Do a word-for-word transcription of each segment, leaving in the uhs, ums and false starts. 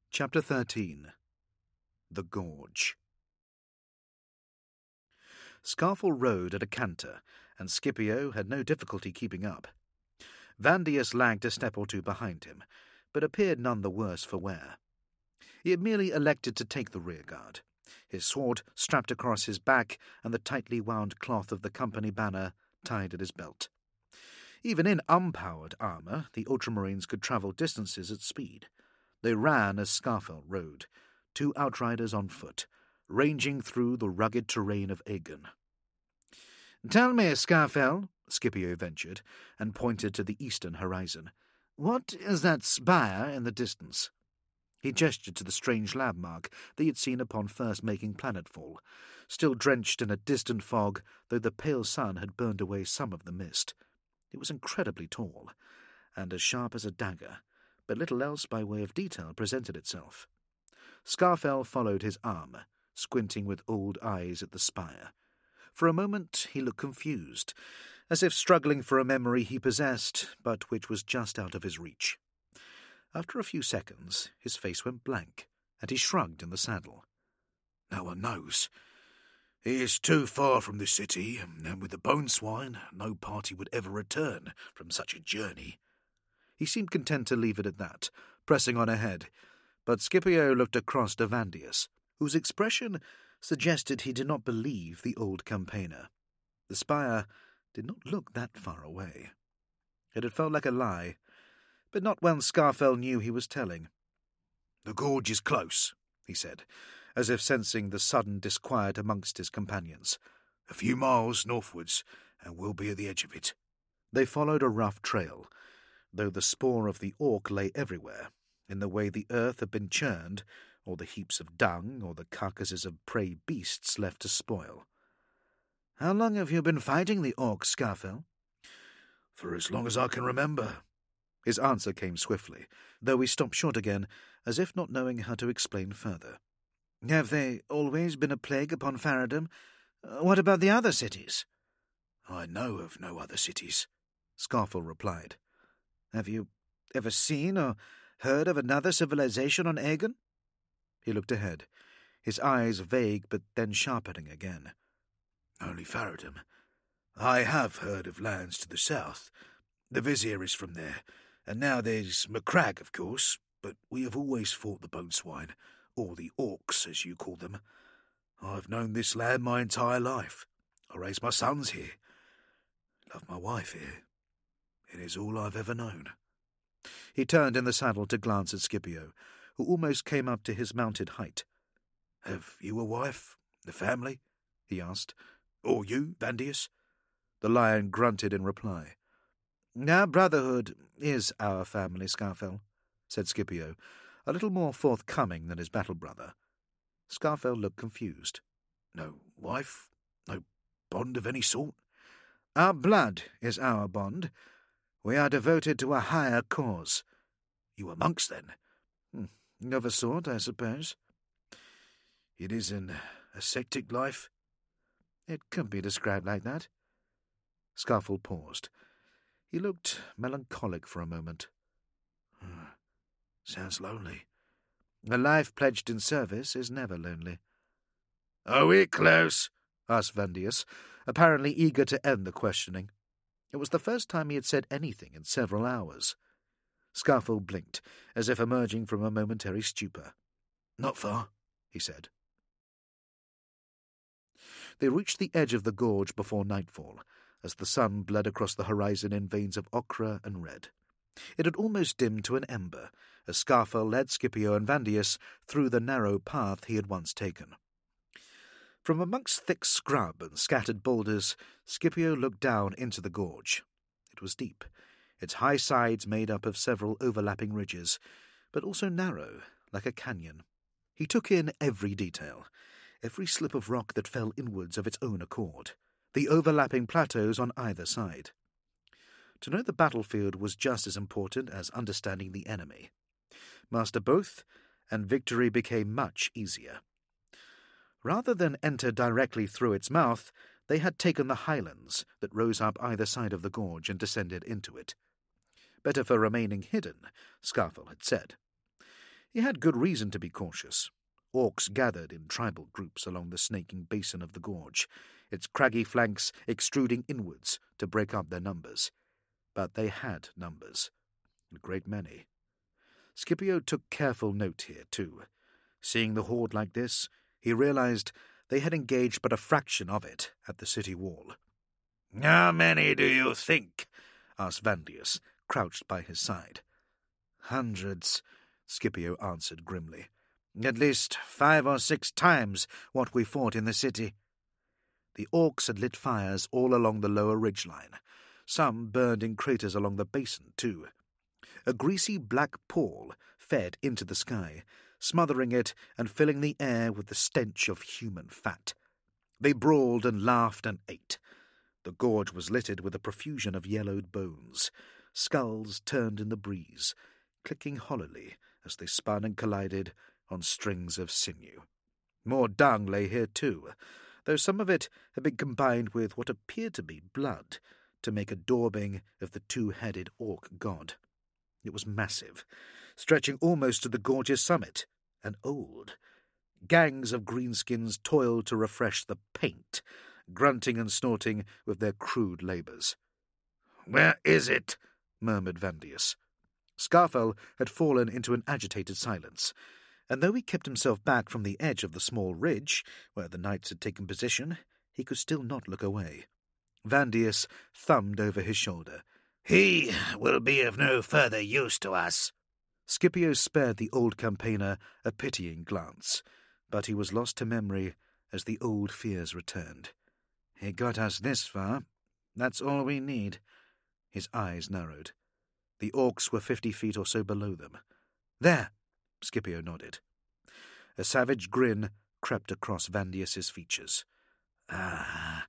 Chapter thirteen. The Gorge. Scarfell rode at a canter, and Scipio had no difficulty keeping up. Vandius lagged a step or two behind him, but appeared none the worse for wear. He had merely elected to take the rearguard, his sword strapped across his back and the tightly wound cloth of the company banner tied at his belt. Even in unpowered armour, the Ultramarines could travel distances at speed. They ran as Scarfell rode, two outriders on foot, ranging through the rugged terrain of Aegon. "Tell me, Scarfell," Scipio ventured, and pointed to the eastern horizon, "what is that spire in the distance?" He gestured to the strange landmark they had seen upon first making planetfall, still drenched in a distant fog, though the pale sun had burned away some of the mist. It was incredibly tall, and as sharp as a dagger, but little else by way of detail presented itself. Scarfell followed his arm, squinting with old eyes at the spire. For a moment he looked confused, as if struggling for a memory he possessed, but which was just out of his reach. After a few seconds, his face went blank, and he shrugged in the saddle. "No one knows. It is too far from the city, and with the bone swine, no party would ever return from such a journey." He seemed content to leave it at that, pressing on ahead, but Scipio looked across to Vandius, whose expression suggested he did not believe the old campaigner. The spire did not look that far away. It had felt like a lie, but not when Scarfell knew he was telling. "The gorge is close," he said, as if sensing the sudden disquiet amongst his companions. "A few miles northwards, and we'll be at the edge of it." They followed a rough trail, though the spoor of the orc lay everywhere, in the way the earth had been churned, or the heaps of dung, or the carcasses of prey beasts left to spoil. "How long have you been fighting the orcs, Scarfell?" "For as long as I can remember." His answer came swiftly, though he stopped short again, as if not knowing how to explain further. "Have they always been a plague upon Faradham? What about the other cities?" "I know of no other cities," Scarfell replied. "Have you ever seen or heard of another civilization on Aegon?" He looked ahead, his eyes vague but then sharpening again. "Only Faradham. I have heard of lands to the south. The Vizier is from there, and now there's Macragge, of course, but we have always fought the bone swine, or the orcs, as you call them. I've known this land my entire life. I raised my sons here. Love my wife here. It is all I've ever known." He turned in the saddle to glance at Scipio, who almost came up to his mounted height. "Have you a wife, a family?" he asked. "Or you, Vandius?" The lion grunted in reply. "Our brotherhood is our family, Scarfell," said Scipio, a little more forthcoming than his battle-brother. Scarfell looked confused. "No wife? No bond of any sort?" "Our blood is our bond. We are devoted to a higher cause." "You are monks, then?" "Of a sort, I suppose." "It is an ascetic life?" "It could be described like that." Scarfell paused. He looked melancholic for a moment. Hmm. "Sounds lonely." "A life pledged in service is never lonely." "Are we close?" asked Vandius, apparently eager to end the questioning. It was the first time he had said anything in several hours. Scarfell blinked, as if emerging from a momentary stupor. "Not far," he said. They reached the edge of the gorge before nightfall, as the sun bled across the horizon in veins of ochre and red. It had almost dimmed to an ember, as Scarfell led Scipio and Vandius through the narrow path he had once taken. From amongst thick scrub and scattered boulders, Scipio looked down into the gorge. It was deep, its high sides made up of several overlapping ridges, but also narrow, like a canyon. He took in every detail, every slip of rock that fell inwards of its own accord, the overlapping plateaus on either side. To know the battlefield was just as important as understanding the enemy. Master both, and victory became much easier. Rather than enter directly through its mouth, they had taken the highlands that rose up either side of the gorge and descended into it. Better for remaining hidden, Scarfell had said. He had good reason to be cautious. Orcs gathered in tribal groups along the snaking basin of the gorge, its craggy flanks extruding inwards to break up their numbers. But they had numbers, a great many. Scipio took careful note here, too. Seeing the horde like this, he realized they had engaged but a fraction of it at the city wall. "How many do you think?" asked Vandius, crouched by his side. "Hundreds," Scipio answered grimly. "At least five or six times what we fought in the city." The orcs had lit fires all along the lower ridgeline. Some burned in craters along the basin, too. A greasy black pall fed into the sky, smothering it and filling the air with the stench of human fat. They brawled and laughed and ate. The gorge was littered with a profusion of yellowed bones. Skulls turned in the breeze, clicking hollowly as they spun and collided on strings of sinew. More dung lay here too, though some of it had been combined with what appeared to be blood to make a daubing of the two-headed orc god. It was massive, stretching almost to the gorge's summit, and old. Gangs of greenskins toiled to refresh the paint, grunting and snorting with their crude labours. "Where is it?" murmured Vandius. Scarfell had fallen into an agitated silence, and though he kept himself back from the edge of the small ridge where the knights had taken position, he could still not look away. Vandius thumbed over his shoulder. "He will be of no further use to us." Scipio spared the old campaigner a pitying glance, but he was lost to memory as the old fears returned. "He got us this far. That's all we need." His eyes narrowed. The orcs were fifty feet or so below them. "There!" Scipio nodded. A savage grin crept across Vandius's features. "Ah,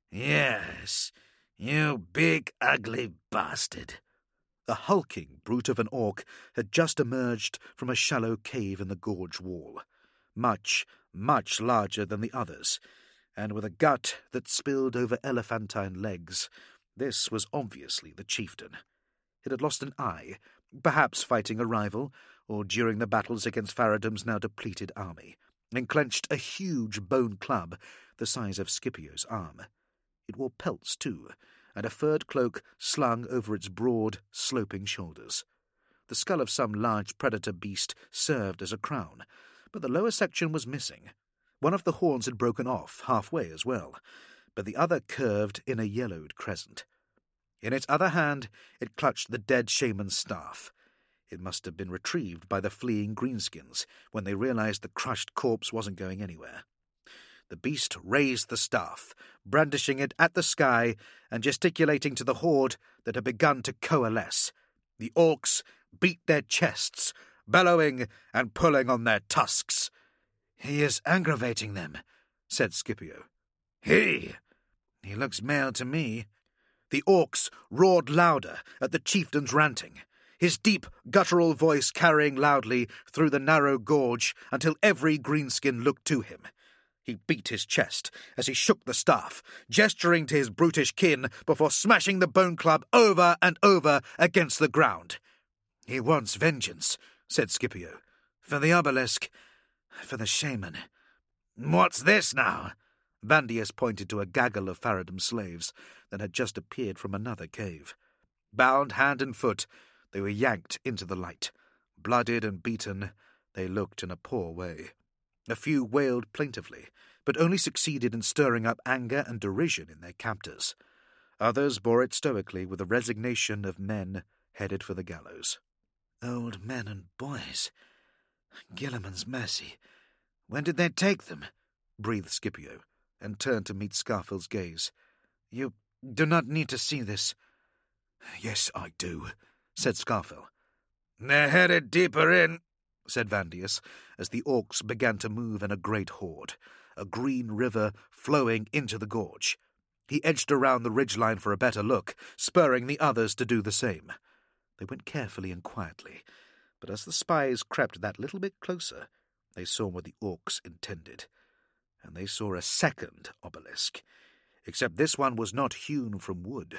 yes, you big ugly bastard." A hulking brute of an orc had just emerged from a shallow cave in the gorge wall, much, much larger than the others, and with a gut that spilled over elephantine legs. This was obviously the chieftain. It had lost an eye, perhaps fighting a rival, or during the battles against Faradum's now depleted army, and clenched a huge bone club the size of Scipio's arm. It wore pelts, too, and a furred cloak slung over its broad, sloping shoulders. The skull of some large predator beast served as a crown, but the lower section was missing. One of the horns had broken off halfway as well, but the other curved in a yellowed crescent. In its other hand it clutched the dead shaman's staff. It must have been retrieved by the fleeing greenskins when they realized the crushed corpse wasn't going anywhere. The beast raised the staff, brandishing it at the sky and gesticulating to the horde that had begun to coalesce. The orcs beat their chests, bellowing and pulling on their tusks. "He is aggravating them," said Scipio. "He? He looks male to me." The orcs roared louder at the chieftain's ranting, his deep, guttural voice carrying loudly through the narrow gorge until every greenskin looked to him. He beat his chest as he shook the staff, gesturing to his brutish kin before smashing the bone club over and over against the ground. "He wants vengeance," said Scipio. "For the obelisk, for the shaman." "What's this now?" Vandius pointed to a gaggle of Faradum slaves that had just appeared from another cave. Bound hand and foot, they were yanked into the light. Blooded and beaten, they looked in a poor way. A few wailed plaintively, but only succeeded in stirring up anger and derision in their captors. Others bore it stoically with the resignation of men headed for the gallows. "Old men and boys. Gilliman's mercy. When did they take them?" breathed Scipio, and turned to meet Scarfell's gaze. "You do not need to see this." "Yes, I do," said Scarfell. "They're headed deeper in," said Vandius, as the orcs began to move in a great horde, a green river flowing into the gorge. He edged around the ridgeline for a better look, spurring the others to do the same. They went carefully and quietly, but as the spies crept that little bit closer, they saw what the orcs intended. And they saw a second obelisk, except this one was not hewn from wood.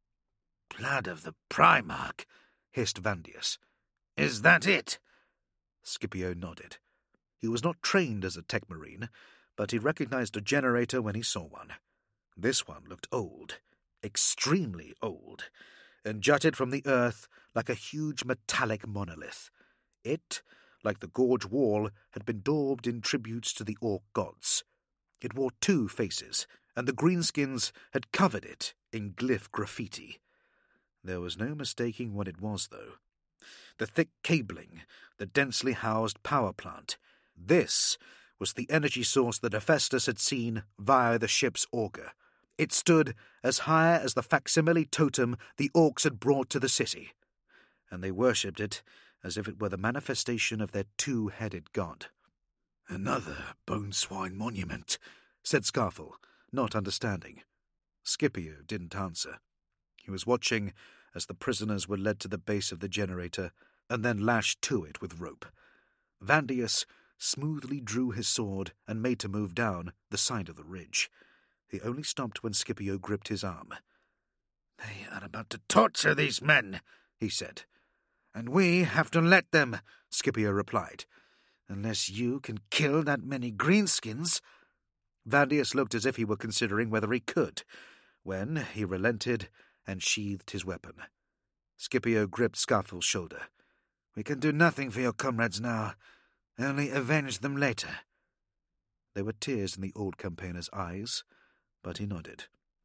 "Blood of the Primarch," hissed Vandius. "Is that it?" Scipio nodded. He was not trained as a tech marine, but he recognized a generator when he saw one. This one looked old, extremely old, and jutted from the earth like a huge metallic monolith. It, like the gorge wall, had been daubed in tributes to the orc gods. It wore two faces, and the greenskins had covered it in glyph graffiti. There was no mistaking what it was, though. The thick cabling, the densely housed power plant. This was the energy source that Hephaestus had seen via the ship's auger. It stood as high as the facsimile totem the orcs had brought to the city, and they worshipped it as if it were the manifestation of their two-headed god. "Another bone swine monument," said Scarfell, not understanding. Scipio didn't answer. He was watching as the prisoners were led to the base of the generator and then lashed to it with rope. Vandius smoothly drew his sword and made to move down the side of the ridge. He only stopped when Scipio gripped his arm. "They are about to torture these men," he said. "And we have to let them," Scipio replied. "Unless you can kill that many greenskins." Vandius looked as if he were considering whether he could, when he relented and sheathed his weapon. Scipio gripped Scarfell's shoulder. "We can do nothing for your comrades now, only avenge them later." There were tears in the old campaigner's eyes, but he nodded.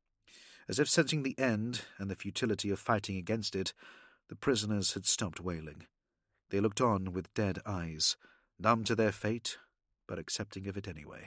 As if sensing the end and the futility of fighting against it, the prisoners had stopped wailing. They looked on with dead eyes, numb to their fate, but accepting of it anyway.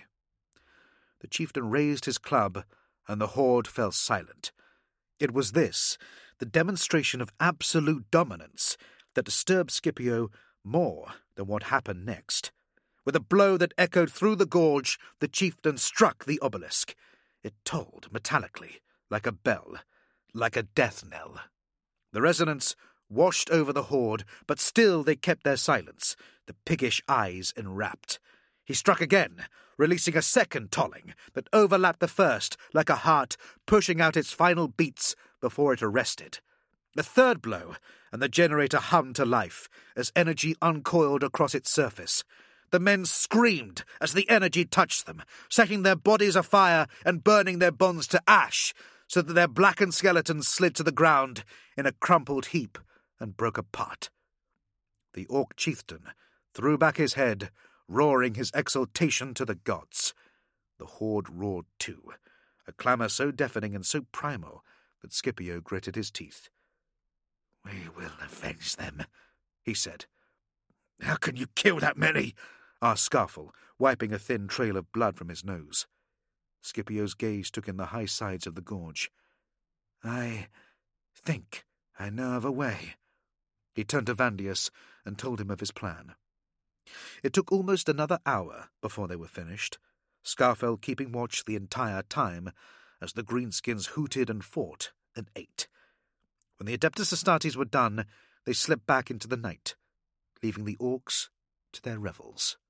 The chieftain raised his club, and the horde fell silent. It was this, the demonstration of absolute dominance, that disturbed Scipio more than what happened next. With a blow that echoed through the gorge, the chieftain struck the obelisk. It tolled metallically, like a bell, like a death knell. The resonance washed over the horde, but still they kept their silence, the piggish eyes enwrapped. He struck again, releasing a second tolling that overlapped the first like a heart pushing out its final beats before it arrested. A third blow, and the generator hummed to life as energy uncoiled across its surface. The men screamed as the energy touched them, setting their bodies afire and burning their bonds to ash, so that their blackened skeletons slid to the ground in a crumpled heap and broke apart. The orc chieftain threw back his head, roaring his exultation to the gods. The horde roared too, a clamour so deafening and so primal that Scipio gritted his teeth. "We will avenge them," he said. "How can you kill that many?" asked Scarfell, wiping a thin trail of blood from his nose. Scipio's gaze took in the high sides of the gorge. "I think I know of a way." He turned to Vandius and told him of his plan. It took almost another hour before they were finished, Scarfell keeping watch the entire time as the greenskins hooted and fought and ate. When the Adeptus Astartes were done, they slipped back into the night, leaving the orcs to their revels.